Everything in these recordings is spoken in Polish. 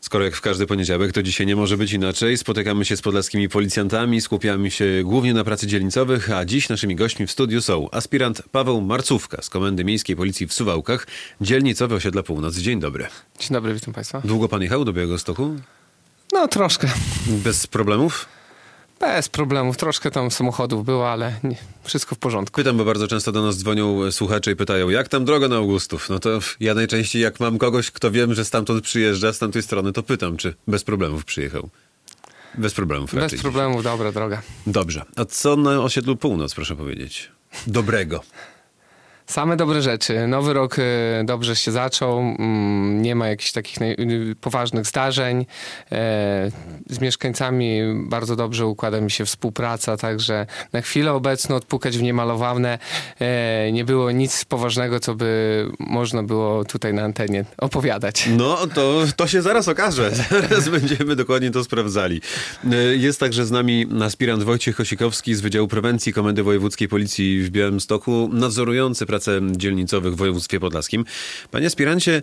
Skoro jak w każdy poniedziałek, to dzisiaj nie może być inaczej. Spotykamy się z podlaskimi policjantami, skupiamy się głównie na pracy dzielnicowych, a dziś naszymi gośćmi w studiu są aspirant Paweł Marcówka z Komendy Miejskiej Policji w Suwałkach, dzielnicowe osiedla Północ. Dzień dobry. Dzień dobry, witam Państwa. Długo pan jechał do Białegostoku? No troszkę. Bez problemów? Bez problemów. Troszkę tam samochodów było, ale nie, wszystko w porządku. Pytam, bo bardzo często do nas dzwonią słuchacze i pytają, jak tam droga na Augustów? No to ja najczęściej jak mam kogoś, kto wiem, że stamtąd przyjeżdża, z tamtej strony, to pytam, czy bez problemów przyjechał. Bez problemów raczej. Bez problemów, dobra droga. Dobrze. A co na osiedlu Północ, proszę powiedzieć? Dobrego. Same dobre rzeczy. Nowy rok dobrze się zaczął. Nie ma jakichś takich poważnych zdarzeń. Z mieszkańcami bardzo dobrze układa mi się współpraca, także na chwilę obecną odpukać w niemalowane nie było nic poważnego, co by można było tutaj na antenie opowiadać. No, to się zaraz okaże. Zaraz będziemy dokładnie to sprawdzali. Jest także z nami aspirant Wojciech Kosikowski z Wydziału Prewencji Komendy Wojewódzkiej Policji w Białymstoku, nadzorujący pracę dzielnicowych w województwie podlaskim. Panie aspirancie,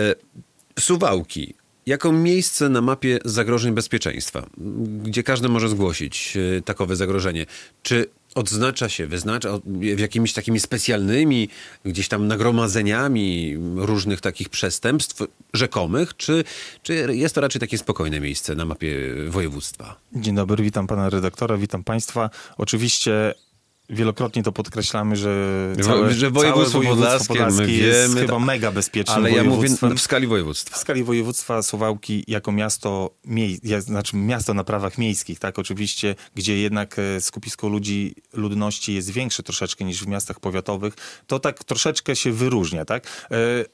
Suwałki jako miejsce na mapie zagrożeń bezpieczeństwa, gdzie każdy może zgłosić takowe zagrożenie, czy odznacza się, wyznacza jakimiś takimi specjalnymi gdzieś tam nagromadzeniami różnych takich przestępstw rzekomych, czy jest to raczej takie spokojne miejsce na mapie województwa? Dzień dobry, witam pana redaktora, witam państwa. Oczywiście wielokrotnie to podkreślamy, że województwo podlaskie jest chyba mega bezpieczne. Ale ja mówię w skali województwa. W skali województwa Suwałki jako miasto, miasto na prawach miejskich, tak, oczywiście, gdzie jednak skupisko ludności jest większe troszeczkę niż w miastach powiatowych, to tak troszeczkę się wyróżnia, tak?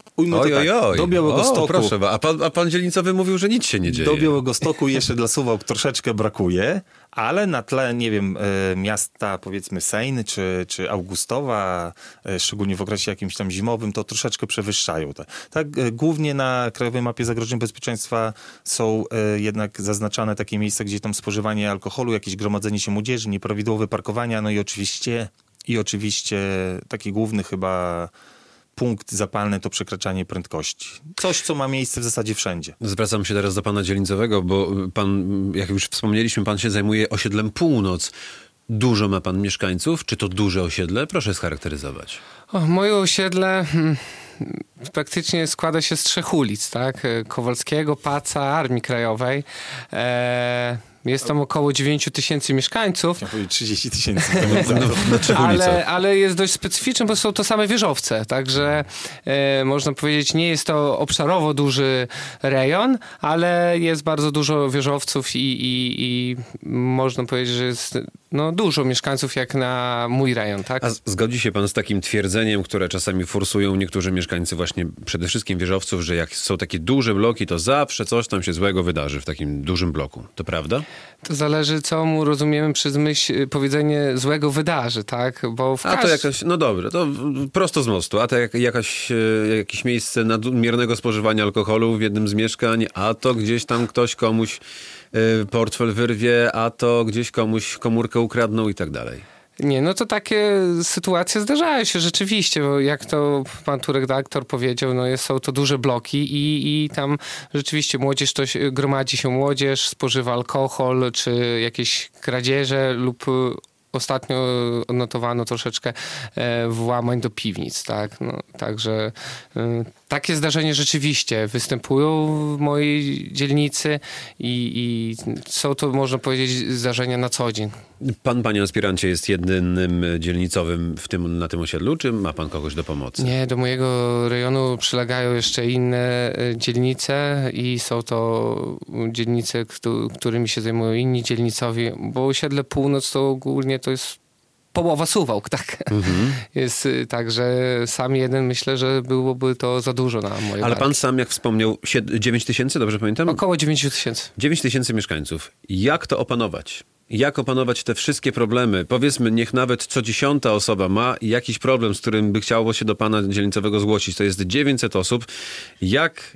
Do Białegostoku. Proszę, a pan dzielnicowy mówił, że nic się nie dzieje. Do Białegostoku jeszcze dla Suwałk troszeczkę brakuje, ale na tle, nie wiem, miasta powiedzmy Sejn czy Augustowa, szczególnie w okresie jakimś tam zimowym, to troszeczkę przewyższają. Tak, głównie na Krajowej Mapie Zagrożeń Bezpieczeństwa są jednak zaznaczane takie miejsca, gdzie tam spożywanie alkoholu, jakieś gromadzenie się młodzieży, nieprawidłowe parkowania, no i oczywiście taki główny chyba punkt zapalny to przekraczanie prędkości. Coś, co ma miejsce w zasadzie wszędzie. Zwracam się teraz do pana dzielnicowego, bo pan, jak już wspomnieliśmy, pan się zajmuje osiedlem Północ. Dużo ma pan mieszkańców? Czy to duże osiedle? Proszę scharakteryzować. Moje osiedle praktycznie składa się z 3 ulic, tak? Kowalskiego, Paca, Armii Krajowej. Jest tam około 9 000 mieszkańców. Ja powiem 30 000. Ale jest dość specyficzny, bo są to same wieżowce. Także można powiedzieć, nie jest to obszarowo duży rejon, ale jest bardzo dużo wieżowców i można powiedzieć, że jest dużo mieszkańców jak na mój rejon. Tak? A zgodzi się pan z takim twierdzeniem, które czasami forsują niektórzy mieszkańcy właśnie przede wszystkim wieżowców, że jak są takie duże bloki, to zawsze coś tam się złego wydarzy w takim dużym bloku. To prawda? To zależy, co mu rozumiemy przez myśl, powiedzenie złego wydarzy, tak? Bo to jakaś, no dobrze, to prosto z mostu, a to jakieś miejsce nadmiernego spożywania alkoholu w jednym z mieszkań, a to gdzieś tam ktoś komuś portfel wyrwie, a to gdzieś komuś komórkę ukradną i tak dalej. Nie, to takie sytuacje zdarzają się rzeczywiście, bo jak to pan tu redaktor powiedział, są to duże bloki i tam rzeczywiście gromadzi się młodzież, spożywa alkohol, czy jakieś kradzieże lub ostatnio odnotowano troszeczkę włamań do piwnic, tak? Także takie zdarzenia rzeczywiście występują w mojej dzielnicy i są to, można powiedzieć, zdarzenia na co dzień. Pan, panie aspirancie, jest jedynym dzielnicowym na tym osiedlu, czy ma pan kogoś do pomocy? Nie, do mojego rejonu przylegają jeszcze inne dzielnice i są to dzielnice, którymi się zajmują inni dzielnicowi, bo osiedle Północ to ogólnie to jest połowa Suwałk, tak? Jest tak, że sam jeden myślę, że byłoby to za dużo na moje Ale barki. pan sam, jak wspomniał, 9 000, dobrze pamiętam? Około 9 000. 9 000 mieszkańców. Jak to opanować? Jak opanować te wszystkie problemy? Powiedzmy, niech nawet co 10. osoba ma jakiś problem, z którym by chciało się do pana dzielnicowego zgłosić. To jest 900 osób. Jak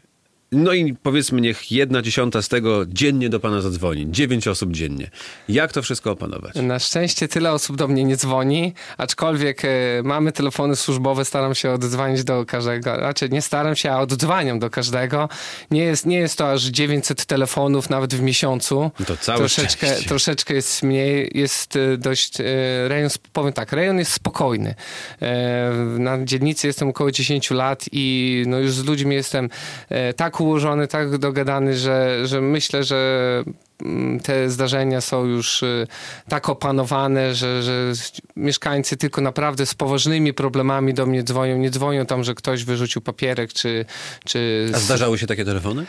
No i powiedzmy, niech 1/10 z tego dziennie do pana zadzwoni. 9 osób dziennie. Jak to wszystko opanować? Na szczęście tyle osób do mnie nie dzwoni, aczkolwiek mamy telefony służbowe, staram się oddzwonić do każdego. Znaczy nie staram się, a oddzwaniam do każdego. Nie jest to aż 900 telefonów nawet w miesiącu. To całe szczęście. Troszeczkę jest mniej, jest dość rejon, powiem tak, rejon jest spokojny. Na dzielnicy jestem około 10 lat i no już z ludźmi jestem tak ułożony, tak dogadany, że myślę, że te zdarzenia są już tak opanowane, że mieszkańcy tylko naprawdę z poważnymi problemami do mnie dzwonią. Nie dzwonią tam, że ktoś wyrzucił papierek, czy... A zdarzały się takie telefony?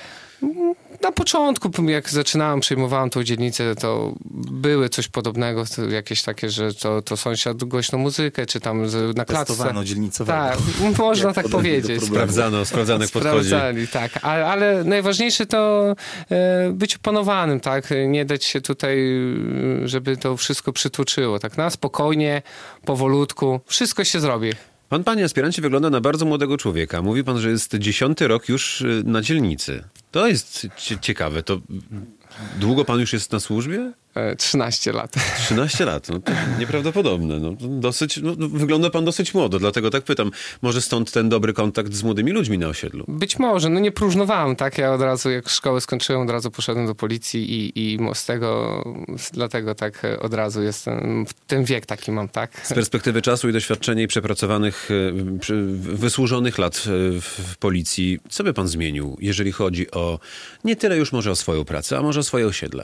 Na początku, jak zaczynałem, przejmowałem tą dzielnicę, to były coś podobnego, jakieś takie, że to sąsiad głośno muzykę, czy tam na klatce. Testowano dzielnicowego. Tak, można tak powiedzieć. Sprawdzano jak podchodzi. Sprawdzali, tak. Ale najważniejsze to być opanowanym, tak? Nie dać się tutaj, żeby to wszystko przytłoczyło. Tak na spokojnie, powolutku, wszystko się zrobi. Pan, panie aspirancie, wygląda na bardzo młodego człowieka. Mówi pan, że jest 10. rok już na dzielnicy. To jest ciekawe. To długo pan już jest na służbie? 13 lat. 13 lat. No to nieprawdopodobne. Wygląda pan dosyć młodo, dlatego tak pytam. Może stąd ten dobry kontakt z młodymi ludźmi na osiedlu? Być może. Nie próżnowałem, tak? Ja od razu, jak szkołę skończyłem, od razu poszedłem do policji i dlatego tak od razu jestem, ten wiek taki mam, tak? Z perspektywy czasu i doświadczenia i przepracowanych, wysłużonych lat w policji, co by pan zmienił, jeżeli chodzi o, nie tyle już może o swoją pracę, a może o swoje osiedle?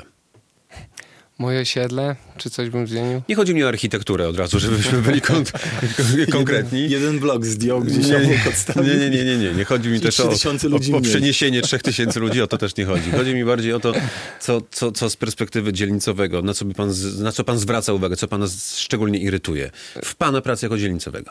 Moje osiedle? Czy coś bym zmienił? Nie chodzi mi o architekturę od razu, żebyśmy byli konkretni. Jeden blok zdjął gdzieś obok odstawił. Nie. Nie chodzi mi też o przeniesienie 3000 ludzi, o to też nie chodzi. Chodzi mi bardziej o to, co z perspektywy dzielnicowego, na co pan zwraca uwagę, co pana szczególnie irytuje w pana pracy jako dzielnicowego.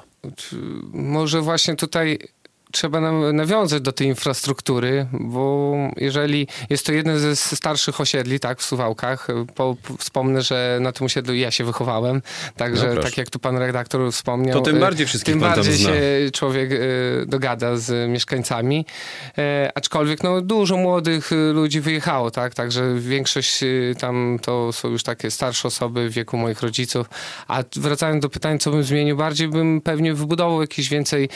Może właśnie tutaj trzeba nawiązać do tej infrastruktury, bo jeżeli jest to jeden ze starszych osiedli, tak, w Suwałkach, wspomnę, że na tym osiedlu ja się wychowałem, także tak jak tu pan redaktor wspomniał, to tym bardziej wszystkich tym pan tam bardziej zna. się człowiek dogada z mieszkańcami, aczkolwiek dużo młodych ludzi wyjechało, tak, także większość tam to są już takie starsze osoby w wieku moich rodziców, a wracając do pytań, co bym zmienił, bardziej bym pewnie wybudował jakieś więcej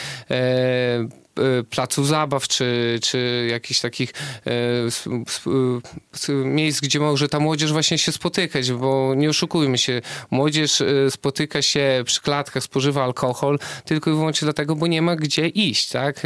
placów zabaw, czy jakichś takich miejsc, gdzie może ta młodzież właśnie się spotykać, bo nie oszukujmy się, młodzież spotyka się przy klatkach, spożywa alkohol tylko i wyłącznie dlatego, bo nie ma gdzie iść, tak?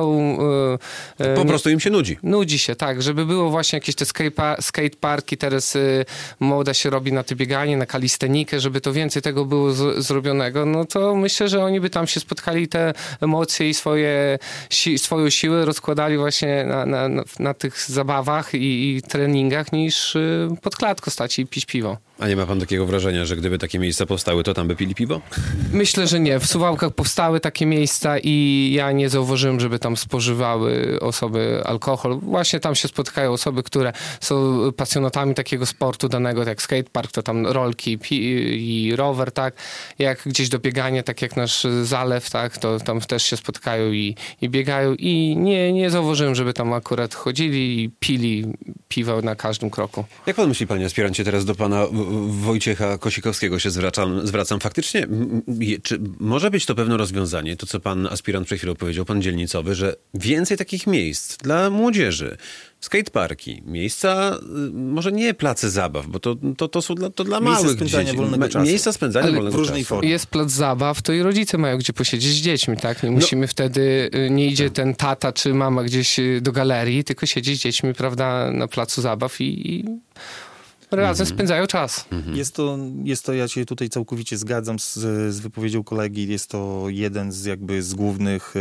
Po prostu im się nudzi. Nudzi się, tak, żeby było właśnie jakieś te skateparki, teraz moda się robi na te bieganie, na kalistenikę, żeby to więcej tego było zrobionego, no to myślę, że oni by tam się spotkali, te emocje i swoją siłę rozkładali właśnie na tych zabawach i treningach, niż pod klatką stać i pić piwo. A nie ma pan takiego wrażenia, że gdyby takie miejsca powstały, to tam by pili piwo? Myślę, że nie. W Suwałkach powstały takie miejsca i ja nie zauważyłem, żeby tam spożywały osoby alkohol. Właśnie tam się spotykają osoby, które są pasjonatami takiego sportu danego, jak skatepark, to tam rolki i rower, tak. Jak gdzieś do biegania, tak jak nasz zalew, tak, to tam też się spotkają i biegają i nie zauważyłem, żeby tam akurat chodzili i pili piwo na każdym kroku. Jak pan myśli, panie aspirancie, teraz do pana Wojciecha Kosikowskiego się zwracam. Faktycznie, czy może być to pewne rozwiązanie, to co pan aspirant przed chwilą powiedział, pan dzielnicowy, że więcej takich miejsc dla młodzieży, skateparki, miejsca, może nie place zabaw, bo to są dla małych dzieci. Miejsca spędzania wolnego czasu. Formie. Jest plac zabaw, to i rodzice mają gdzie posiedzieć z dziećmi, tak? Nie musimy wtedy, nie idzie ten tata czy mama gdzieś do galerii, tylko siedzi z dziećmi, prawda, na placu zabaw i razem spędzają czas. Jest to, ja się tutaj całkowicie zgadzam z wypowiedzią kolegi, jest to jeden z głównych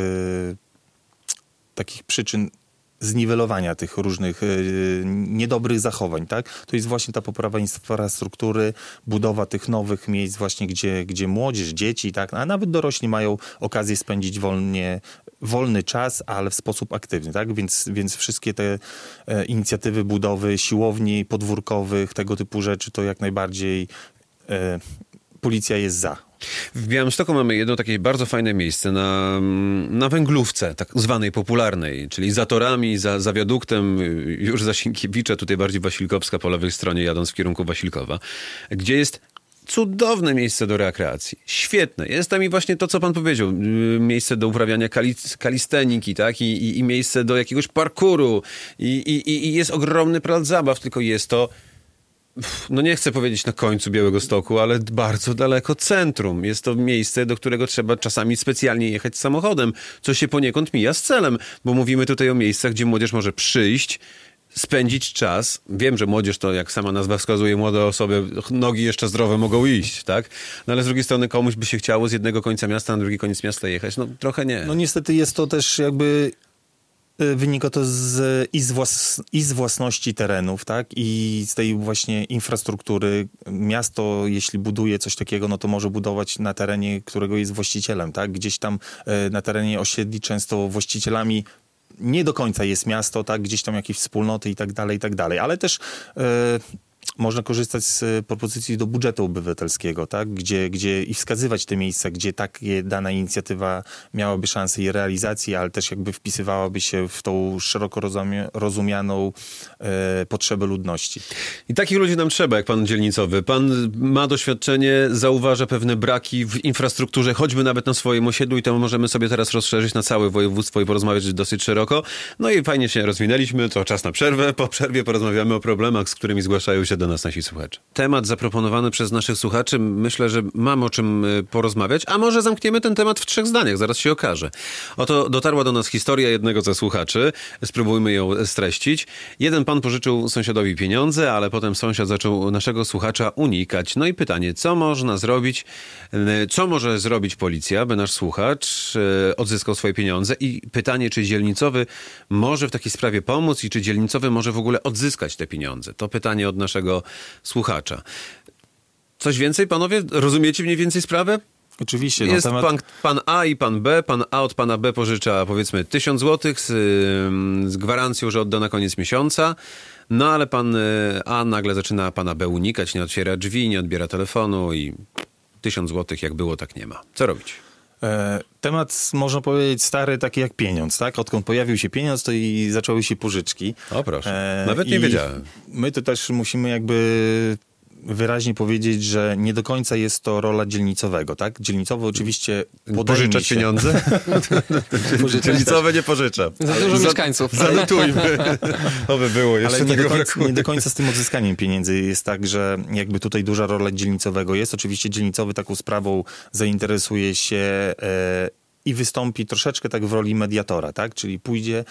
takich przyczyn zniwelowania tych różnych niedobrych zachowań, tak? To jest właśnie ta poprawa infrastruktury, budowa tych nowych miejsc właśnie, gdzie młodzież, dzieci, tak? A nawet dorośli mają okazję spędzić wolny czas, ale w sposób aktywny, tak? Więc wszystkie te inicjatywy budowy siłowni podwórkowych, tego typu rzeczy, to jak najbardziej policja jest za. W Białymstoku mamy jedno takie bardzo fajne miejsce na węglówce, tak zwanej popularnej, czyli za torami, za wiaduktem, już za Sienkiewicza, tutaj bardziej Wasilkowska po lewej stronie, jadąc w kierunku Wasilkowa, gdzie jest cudowne miejsce do rekreacji. Świetne. Jest tam i właśnie to, co pan powiedział. Miejsce do uprawiania kalisteniki, tak? I miejsce do jakiegoś parkouru. I jest ogromny plac zabaw, tylko jest to, no nie chcę powiedzieć na końcu Białegostoku, ale bardzo daleko centrum. Jest to miejsce, do którego trzeba czasami specjalnie jechać samochodem, co się poniekąd mija z celem, bo mówimy tutaj o miejscach, gdzie młodzież może przyjść, spędzić czas. Wiem, że młodzież to, jak sama nazwa wskazuje, młode osoby, nogi jeszcze zdrowe mogą iść, tak? No ale z drugiej strony komuś by się chciało z jednego końca miasta na drugi koniec miasta jechać. No trochę nie. No niestety jest to też jakby... Wynika to i z własności terenów, tak? I z tej właśnie infrastruktury. Miasto, jeśli buduje coś takiego, no to może budować na terenie, którego jest właścicielem, tak? Gdzieś tam na terenie osiedli często właścicielami nie do końca jest miasto, tak? Gdzieś tam jakieś wspólnoty i tak dalej, ale też można korzystać z propozycji do budżetu obywatelskiego, tak? Gdzie i wskazywać te miejsca, gdzie dana inicjatywa miałaby szansę jej realizacji, ale też jakby wpisywałaby się w tą szeroko rozumianą potrzebę ludności. I takich ludzi nam trzeba, jak pan dzielnicowy. Pan ma doświadczenie, zauważa pewne braki w infrastrukturze, choćby nawet na swoim osiedlu i to możemy sobie teraz rozszerzyć na całe województwo i porozmawiać dosyć szeroko. No i fajnie się rozwinęliśmy, to czas na przerwę. Po przerwie porozmawiamy o problemach, z którymi zgłaszają się do nas nasi słuchacze. Temat zaproponowany przez naszych słuchaczy, myślę, że mam o czym porozmawiać, a może zamkniemy ten temat w 3 zdaniach, zaraz się okaże. Oto dotarła do nas historia jednego ze słuchaczy, spróbujmy ją streścić. Jeden pan pożyczył sąsiadowi pieniądze, ale potem sąsiad zaczął naszego słuchacza unikać. No i pytanie, co można zrobić, co może zrobić policja, by nasz słuchacz odzyskał swoje pieniądze i pytanie, czy dzielnicowy może w takiej sprawie pomóc i czy dzielnicowy może w ogóle odzyskać te pieniądze. To pytanie od naszego słuchacza. Coś więcej, panowie? Rozumiecie mniej więcej sprawę? Oczywiście. Jest pan A i pan B. Pan A od pana B pożycza powiedzmy 1000 złotych z gwarancją, że odda na koniec miesiąca. No ale pan A nagle zaczyna pana B unikać, nie otwiera drzwi, nie odbiera telefonu i 1000 złotych jak było, tak nie ma. Co robić? Temat, można powiedzieć, stary, taki jak pieniądz, tak? Odkąd pojawił się pieniądz, to i zaczęły się pożyczki. O proszę, nawet nie wiedziałem. My to też musimy jakby wyraźnie powiedzieć, że nie do końca jest to rola dzielnicowego, tak? Dzielnicowy oczywiście pożyczać pieniądze? Dzielnicowe nie pożycza. Za dużo mieszkańców. Zanotujmy. Oby było, jeszcze ale tego brakuje. nie do końca z tym odzyskaniem pieniędzy jest tak, że jakby tutaj duża rola dzielnicowego jest. Oczywiście dzielnicowy taką sprawą zainteresuje się i wystąpi troszeczkę tak w roli mediatora, tak? Czyli pójdzie,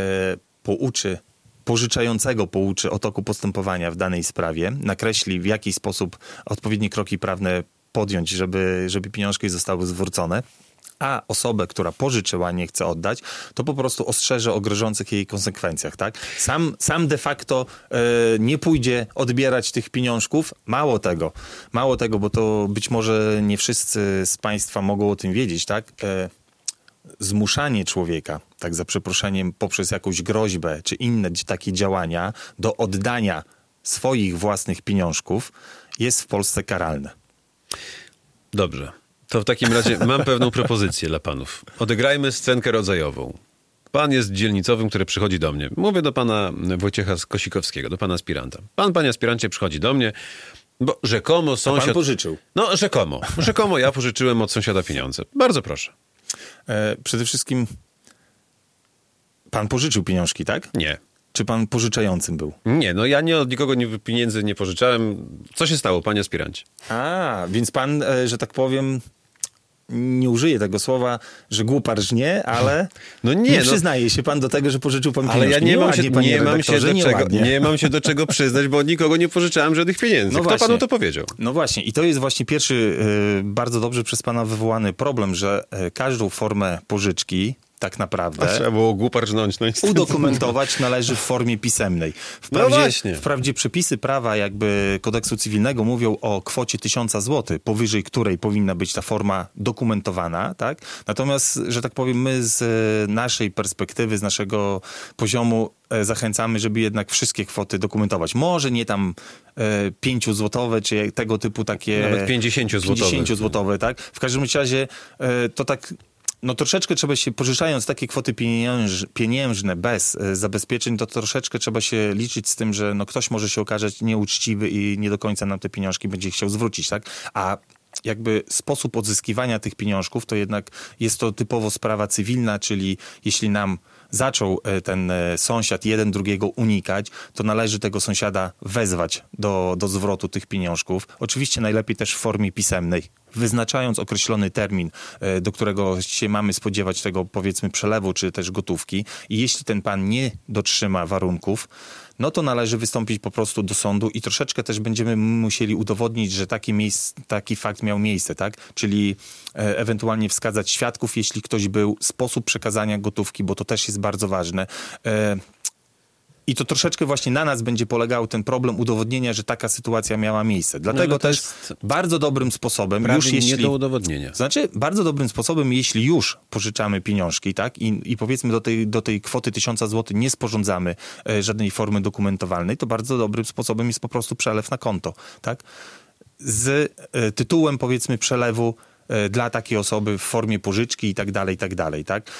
pożyczającego pouczy o toku postępowania w danej sprawie, nakreśli w jaki sposób odpowiednie kroki prawne podjąć, żeby pieniążki zostały zwrócone, a osobę, która pożyczyła, nie chce oddać, to po prostu ostrzeże o grożących jej konsekwencjach, tak? Sam de facto nie pójdzie odbierać tych pieniążków. Mało tego, bo to być może nie wszyscy z państwa mogą o tym wiedzieć, tak? Zmuszanie człowieka, tak za przeproszeniem, poprzez jakąś groźbę czy inne takie działania do oddania swoich własnych pieniążków jest w Polsce karalne. Dobrze. To w takim razie mam pewną propozycję dla panów. Odegrajmy scenkę rodzajową. Pan jest dzielnicowym, który przychodzi do mnie. Mówię do pana Wojciecha Kosikowskiego, do pana aspiranta. Panie aspirancie, przychodzi do mnie, bo rzekomo sąsiad... A pan pożyczył? No, rzekomo. Rzekomo ja pożyczyłem od sąsiada pieniądze. Bardzo proszę. Przede wszystkim pan pożyczył pieniążki, tak? Nie. Czy pan pożyczającym był? Nie, no ja od nikogo pieniędzy nie pożyczałem. Co się stało, panie aspirancie? Więc pan, że tak powiem, nie użyję tego słowa, że głuparz nie, ale nie przyznaje się pan do tego, że pożyczył pan pieniążki. Ale ja nie mam się do czego przyznać, bo od nikogo nie pożyczałem żadnych pieniędzy. No Kto właśnie. panu to powiedział? No właśnie i to jest właśnie pierwszy bardzo dobrze przez pana wywołany problem, że każdą formę pożyczki, tak naprawdę. Trzeba było głupa rżnąć. No Udokumentować należy w formie pisemnej. Wprawdzie przepisy prawa jakby kodeksu cywilnego mówią o kwocie 1000 zł, powyżej której powinna być ta forma dokumentowana, tak? Natomiast, że tak powiem, my z naszej perspektywy, z naszego poziomu zachęcamy, żeby jednak wszystkie kwoty dokumentować. Może nie tam 5 złotowe, czy tego typu takie... Nawet 50 złotowe. 50 złotowe, tak? W każdym razie to tak... No troszeczkę trzeba się, pożyczając takie kwoty pieniężne bez zabezpieczeń, to troszeczkę trzeba się liczyć z tym, że no ktoś może się okazać nieuczciwy i nie do końca nam te pieniążki będzie chciał zwrócić, tak? A jakby sposób odzyskiwania tych pieniążków, to jednak jest to typowo sprawa cywilna, czyli jeśli nam zaczął ten sąsiad jeden drugiego unikać, to należy tego sąsiada wezwać do zwrotu tych pieniążków. Oczywiście najlepiej też w formie pisemnej, wyznaczając określony termin, do którego się mamy spodziewać tego, powiedzmy, przelewu czy też gotówki. I jeśli ten pan nie dotrzyma warunków, no to należy wystąpić po prostu do sądu i troszeczkę też będziemy musieli udowodnić, że taki fakt miał miejsce, tak? Czyli ewentualnie wskazać świadków, jeśli ktoś był, sposób przekazania gotówki, bo to też jest bardzo ważne. I to troszeczkę właśnie na nas będzie polegał ten problem udowodnienia, że taka sytuacja miała miejsce. Dlatego też bardzo dobrym sposobem, nie do udowodnienia. Znaczy, bardzo dobrym sposobem, jeśli już pożyczamy pieniążki, tak? I powiedzmy do tej kwoty 1000 zł nie sporządzamy żadnej formy dokumentowalnej, to bardzo dobrym sposobem jest po prostu przelew na konto, tak? Z tytułem, powiedzmy, przelewu dla takiej osoby w formie pożyczki i tak dalej, tak?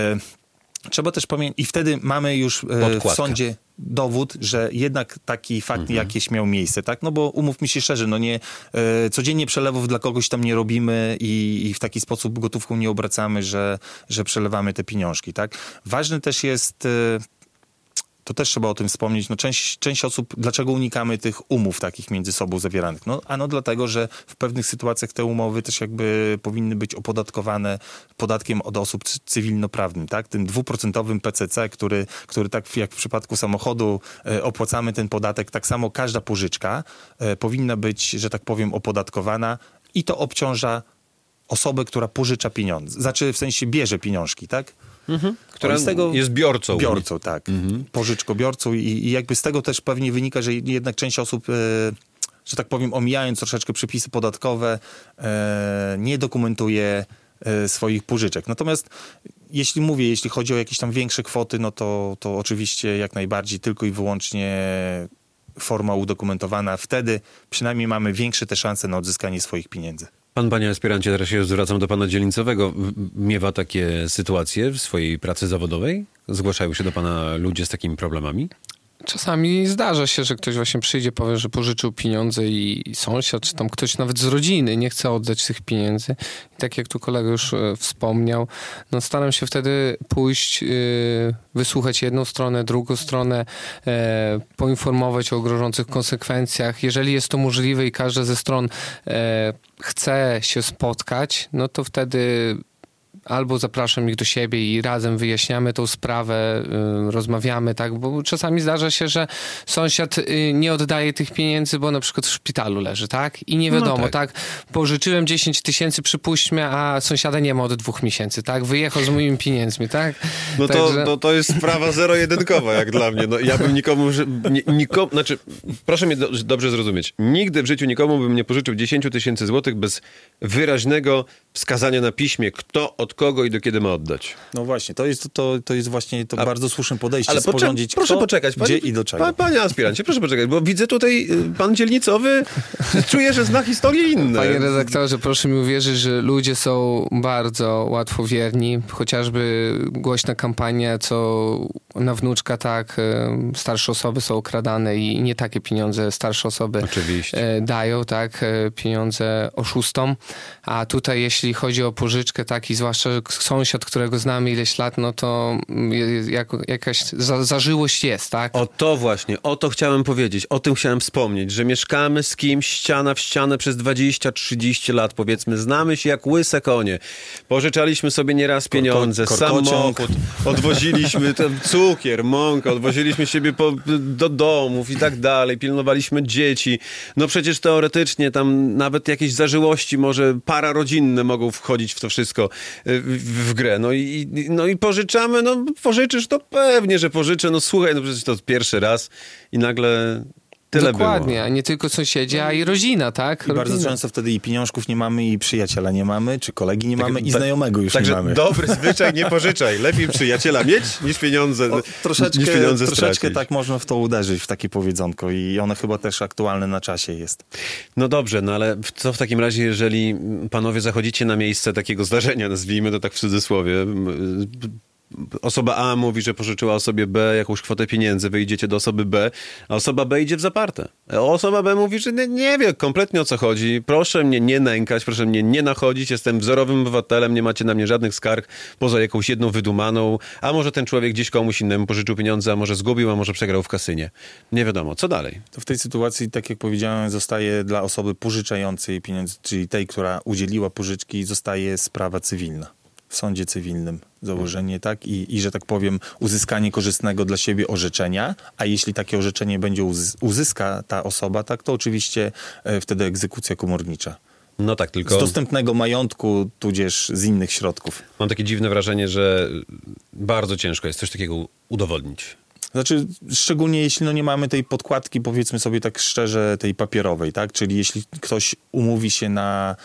Trzeba też pamiętać, i wtedy mamy już w sądzie dowód, że jednak taki fakt jakiś miał miejsce, tak? No bo umówmy się szczerze, no nie, codziennie przelewów dla kogoś tam nie robimy i w taki sposób gotówką nie obracamy, że przelewamy te pieniążki, tak? Ważne też jest... To też trzeba o tym wspomnieć. No część osób, dlaczego unikamy tych umów takich między sobą zawieranych? No dlatego, że w pewnych sytuacjach te umowy też jakby powinny być opodatkowane podatkiem od osób cywilnoprawnym, tak? Tym 2% PCC, który tak jak w przypadku samochodu opłacamy ten podatek, tak samo każda pożyczka powinna być, że tak powiem, opodatkowana i to obciąża osobę, która pożycza pieniądze. Znaczy w sensie bierze pieniążki, tak? Która jest biorcą. Biorcą, tak. Pożyczkobiorcą i jakby z tego też pewnie wynika, że jednak część osób, że tak powiem, omijając troszeczkę przepisy podatkowe, nie dokumentuje swoich pożyczek. Natomiast jeśli chodzi o jakieś tam większe kwoty, no to oczywiście jak najbardziej tylko i wyłącznie forma udokumentowana. Wtedy przynajmniej mamy większe te szanse na odzyskanie swoich pieniędzy. Pan, panie aspirancie, teraz się zwracam do pana dzielnicowego. Miewa takie sytuacje w swojej pracy zawodowej? Zgłaszają się do pana ludzie z takimi problemami? Czasami zdarza się, że ktoś właśnie przyjdzie, powie, że pożyczył pieniądze i sąsiad, czy tam ktoś nawet z rodziny nie chce oddać tych pieniędzy. I tak jak tu kolega już wspomniał, no staram się wtedy pójść, wysłuchać jedną stronę, drugą stronę, poinformować o grożących konsekwencjach. Jeżeli jest to możliwe i każda ze stron chce się spotkać, no to wtedy albo zapraszam ich do siebie i razem wyjaśniamy tą sprawę, rozmawiamy, tak, bo czasami zdarza się, że sąsiad nie oddaje tych pieniędzy, bo na przykład w szpitalu leży, tak, i nie wiadomo, no tak, pożyczyłem 10 000, przypuśćmy, a sąsiada nie ma od 2 miesięcy, tak, wyjechał z moimi pieniędzmi, tak. No także... to jest sprawa zero-jedynkowa, jak dla mnie, no ja bym nikomu, znaczy, proszę mnie dobrze zrozumieć, nigdy w życiu nikomu bym nie pożyczył 10 000 złotych bez wyraźnego wskazania na piśmie, kto od kogo i do kiedy ma oddać. No właśnie, to jest właśnie bardzo słuszne podejście, ale sporządzić proszę poczekać, gdzie i do czego. Panie aspirancie, proszę poczekać, bo widzę tutaj, pan dzielnicowy czuje, że zna historie inne. Panie redaktorze, proszę mi uwierzyć, że ludzie są bardzo łatwowierni, chociażby głośna kampania, co na wnuczka, tak, starsze osoby są okradane i nie takie pieniądze starsze osoby dają, tak, pieniądze oszustom, a tutaj jeśli chodzi o pożyczkę, tak, i zwłaszcza sąsiad, którego znamy ileś lat, no to jakaś zażyłość jest, tak? O to chciałem powiedzieć, o tym chciałem wspomnieć, że mieszkamy z kimś ściana w ścianę przez 20-30 lat, powiedzmy, znamy się jak łyse konie. Pożyczaliśmy sobie nieraz pieniądze, samochód, odwoziliśmy, cud cukier, mąka, odwoziliśmy siebie do domów i tak dalej, pilnowaliśmy dzieci. No przecież teoretycznie tam nawet jakieś zażyłości, może pararodzinne mogą wchodzić w to wszystko w grę. No i pożyczamy, no pożyczysz, to pewnie, że pożyczę. No słuchaj, no przecież to pierwszy raz i nagle... Tyle Dokładnie, było. A nie tylko sąsiedzi, a i rodzina, tak? I bardzo często wtedy i pieniążków nie mamy, i przyjaciela nie mamy, czy kolegi nie mamy, i znajomego już nie mamy. Także dobry zwyczaj, nie pożyczaj. Lepiej przyjaciela mieć, niż pieniądze Troszeczkę tak można w to uderzyć, w takie powiedzonko, i ono chyba też aktualne na czasie jest. No dobrze, no ale co w takim razie, jeżeli panowie zachodzicie na miejsce takiego zdarzenia, nazwijmy to tak w cudzysłowie, osoba A mówi, że pożyczyła osobie B jakąś kwotę pieniędzy, wy idziecie do osoby B, a osoba B idzie w zaparte. Osoba B mówi, że nie wie kompletnie o co chodzi, proszę mnie nie nękać, proszę mnie nie nachodzić, jestem wzorowym obywatelem, nie macie na mnie żadnych skarg, poza jakąś jedną wydumaną, a może ten człowiek gdzieś komuś innemu pożyczył pieniądze, a może zgubił, a może przegrał w kasynie. Nie wiadomo, co dalej? To w tej sytuacji, tak jak powiedziałem, zostaje dla osoby pożyczającej pieniądze, czyli tej, która udzieliła pożyczki, zostaje sprawa cywilna. W sądzie cywilnym założenie, tak? I że tak powiem, uzyskanie korzystnego dla siebie orzeczenia, a jeśli takie orzeczenie będzie uzyska ta osoba, tak, to oczywiście wtedy egzekucja komornicza. No tak, tylko... Z dostępnego majątku, tudzież z innych środków. Mam takie dziwne wrażenie, że bardzo ciężko jest coś takiego udowodnić. Znaczy, szczególnie jeśli nie mamy tej podkładki, powiedzmy sobie tak szczerze, tej papierowej, tak? Czyli jeśli ktoś umówi się na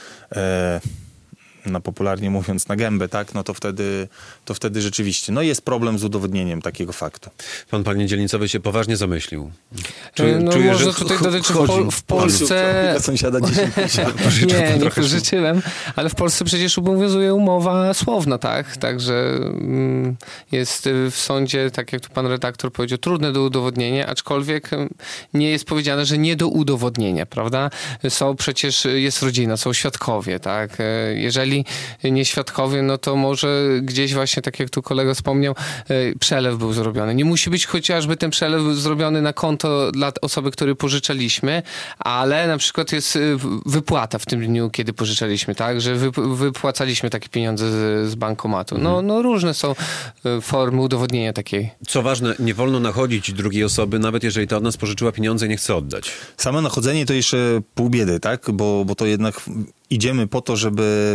popularnie mówiąc, na gębę, tak, no to wtedy rzeczywiście, no jest problem z udowodnieniem takiego faktu. Panie dzielnicowy się poważnie zamyślił. Czuję, może że tutaj dotyczy w Polsce... Sąsiada 10 nie pożyczyłem, ale w Polsce przecież obowiązuje umowa słowna, tak? Także jest w sądzie, tak jak tu pan redaktor powiedział, trudne do udowodnienia, aczkolwiek nie jest powiedziane, że nie do udowodnienia, prawda? Przecież jest rodzina, są świadkowie, tak? Jeżeli nie świadkowie, no to może gdzieś właśnie, tak jak tu kolega wspomniał, przelew był zrobiony. Nie musi być chociażby ten przelew zrobiony na konto dla osoby, której pożyczaliśmy, ale na przykład jest wypłata w tym dniu, kiedy pożyczaliśmy, tak? Że wypłacaliśmy takie pieniądze z bankomatu. No różne są formy udowodnienia takiej. Co ważne, nie wolno nachodzić drugiej osoby, nawet jeżeli ta od nas pożyczyła pieniądze i nie chce oddać. Same nachodzenie to jeszcze pół biedy, tak? Bo to jednak idziemy po to, żeby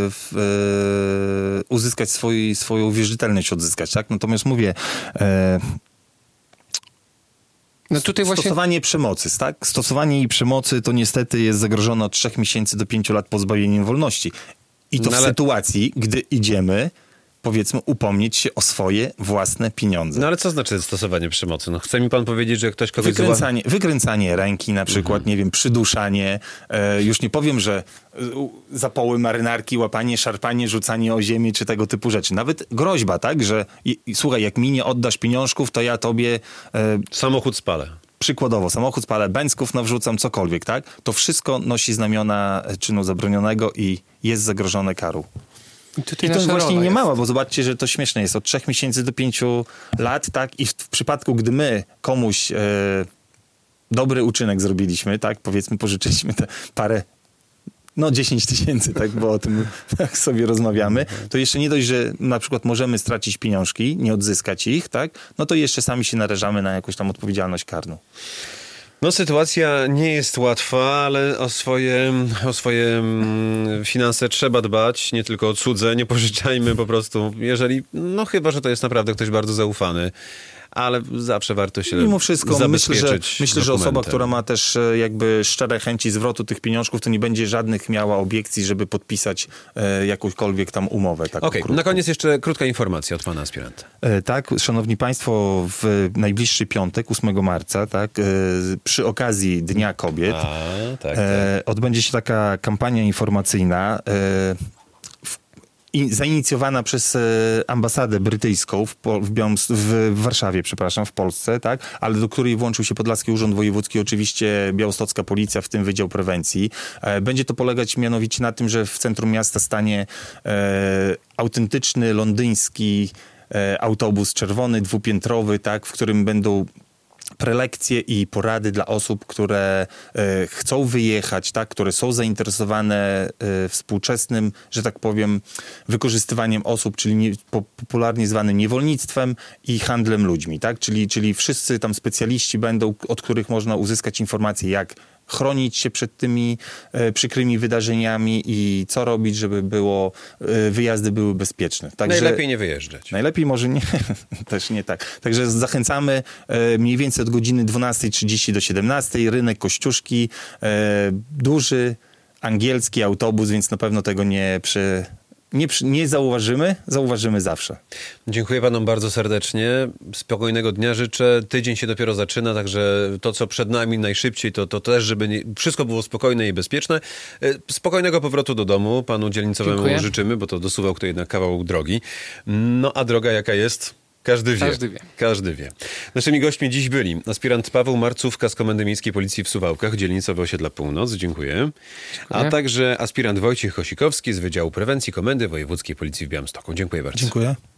uzyskać swoją wierzytelność odzyskać, tak? Natomiast mówię, no tutaj właśnie... Stosowanie przemocy, tak? Stosowanie i przemocy to niestety jest zagrożone od 3 miesięcy do 5 lat pozbawieniem wolności. I to w sytuacji, gdy idziemy, powiedzmy, upomnieć się o swoje własne pieniądze. No ale co znaczy stosowanie przemocy? No chce mi pan powiedzieć, że ktoś kogoś... Wykręcanie ręki na przykład, nie wiem, przyduszanie. Już nie powiem, że zapoły marynarki, łapanie, szarpanie, rzucanie o ziemię, czy tego typu rzeczy. Nawet groźba, tak? Że słuchaj, jak mi nie oddasz pieniążków, to ja tobie... samochód spalę. Przykładowo, samochód spalę, bęcków nawrzucam, cokolwiek, tak? To wszystko nosi znamiona czynu zabronionego i jest zagrożone karą. I to właśnie nie mała, bo zobaczcie, że to śmieszne jest. Od 3 miesięcy do 5 lat, tak? I w przypadku, gdy my komuś dobry uczynek zrobiliśmy, tak? Powiedzmy, pożyczyliśmy te parę, 10 tysięcy, tak? Bo o tym tak sobie rozmawiamy. To jeszcze nie dość, że na przykład możemy stracić pieniążki, nie odzyskać ich, tak? No to jeszcze sami się narażamy na jakąś tam odpowiedzialność karną. No sytuacja nie jest łatwa, ale o swoje finanse trzeba dbać, nie tylko o cudze, nie pożyczajmy po prostu, jeżeli, no chyba, że to jest naprawdę ktoś bardzo zaufany. Ale zawsze warto się mimo wszystko myślę, że osoba, dokumentem. która ma też jakby szczere chęci zwrotu tych pieniążków, to nie będzie żadnych miała obiekcji, żeby podpisać jakąśkolwiek tam umowę. Okej, na koniec jeszcze krótka informacja od pana aspiranta. Tak, szanowni państwo, w najbliższy piątek, 8 marca, tak, przy okazji Dnia Kobiet, odbędzie się taka kampania informacyjna, zainicjowana przez ambasadę brytyjską w Warszawie, przepraszam, w Polsce, tak, ale do której włączył się Podlaski Urząd Wojewódzki, oczywiście białostocka policja, w tym Wydział Prewencji. Będzie to polegać mianowicie na tym, że w centrum miasta stanie autentyczny londyński autobus czerwony, dwupiętrowy, tak, w którym będą prelekcje i porady dla osób, które chcą wyjechać, tak, które są zainteresowane współczesnym, że tak powiem, wykorzystywaniem osób, czyli popularnie zwanym niewolnictwem i handlem ludźmi, tak? Czyli wszyscy tam specjaliści będą, od których można uzyskać informacje, jak chronić się przed tymi przykrymi wydarzeniami i co robić, żeby wyjazdy były bezpieczne. Także, najlepiej nie wyjeżdżać. Najlepiej może nie, też nie tak. Także zachęcamy mniej więcej od godziny 12:30 do 17:00, rynek Kościuszki, duży angielski autobus, więc na pewno tego nie zauważymy zawsze. Dziękuję panom bardzo serdecznie. Spokojnego dnia życzę. Tydzień się dopiero zaczyna, także to, co przed nami najszybciej, to też, żeby wszystko było spokojne i bezpieczne. Spokojnego powrotu do domu panu dzielnicowemu Dziękuję. życzymy, bo to do Suwałk to jednak kawał drogi. No a droga jaka jest? Każdy wie. Każdy wie. Naszymi gośćmi dziś byli aspirant Paweł Marcówka z Komendy Miejskiej Policji w Suwałkach, dzielnicowe osiedla Północ. Dziękuję. A także aspirant Wojciech Kosikowski z Wydziału Prewencji Komendy Wojewódzkiej Policji w Białymstoku. Dziękuję bardzo. Dziękuję.